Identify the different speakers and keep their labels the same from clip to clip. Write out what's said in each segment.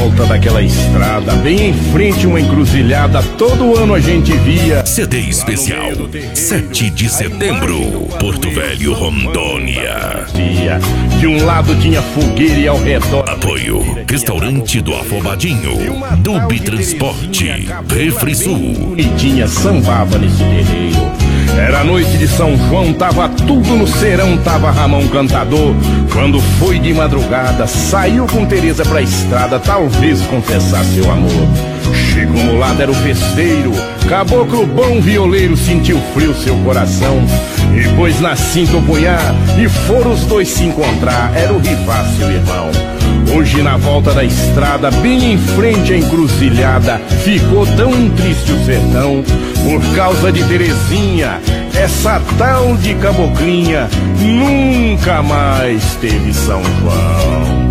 Speaker 1: volta daquela estrada, bem em frente uma encruzilhada, todo ano a gente via.
Speaker 2: CD especial 7 de setembro, Porto Velho, Rondônia.
Speaker 1: De um lado tinha fogueira e ao redor
Speaker 2: apoio Restaurante do Afobadinho, Dub Transporte, Refrisul.
Speaker 1: E tinha sambava nesse terreiro. Era noite de São João, tava tudo no serão, tava Ramão cantador. Quando foi de madrugada, saiu com Teresa pra estrada, talvez confessar seu amor. Chico Mulado era o festeiro, caboclo bom violeiro, sentiu frio seu coração. E pôs na cinta o punhar, e foram os dois se encontrar, era o rival seu irmão. Hoje na volta da estrada, bem em frente à encruzilhada, ficou tão triste o sertão, por causa de Terezinha, essa tal de caboclinha, nunca mais teve São João.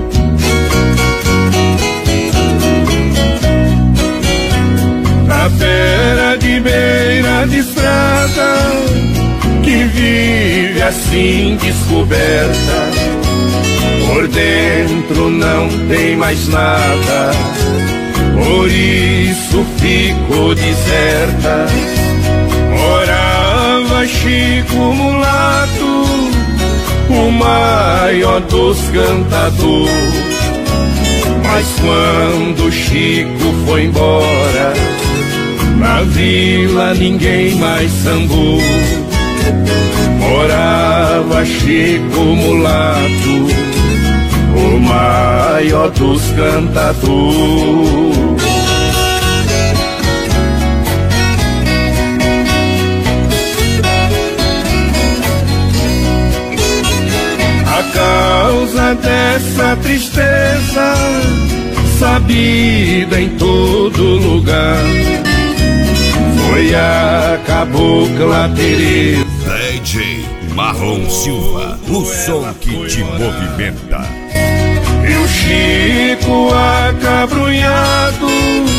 Speaker 1: Na beira de estrada, que vive assim descoberta, por dentro não tem mais nada, por isso ficou deserta. Morava Chico Mulato, o maior dos cantadores. Mas quando Chico foi embora, na vila ninguém mais sambou. Morava Chico Mulato, o maior dos cantadores. A causa dessa tristeza, sabida em todo lugar, foi a cabocla Teresa.
Speaker 2: DJ Marlon Silva, o som que te movimenta.
Speaker 1: E o Chico acabrunhado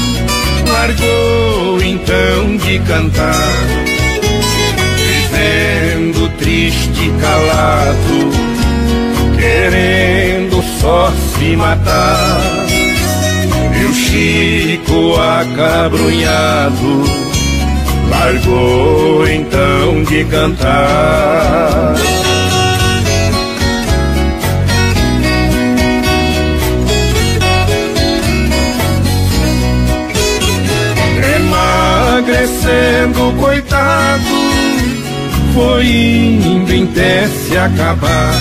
Speaker 1: largou então de cantar, vivendo triste e calado, querendo só se matar. E o Chico acabrunhado largou então de cantar. Emagrecendo, coitado, foi indo até se acabar,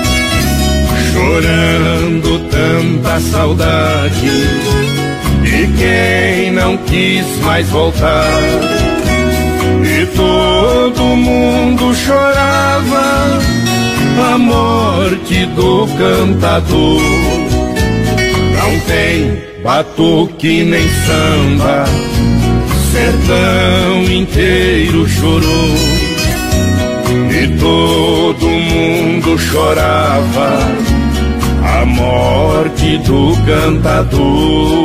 Speaker 1: chorando tanta saudade de quem não quis mais voltar. E todo mundo chorava a morte do cantador. Não tem batuque nem samba, sertão inteiro chorou. E todo mundo chorava a morte do cantador.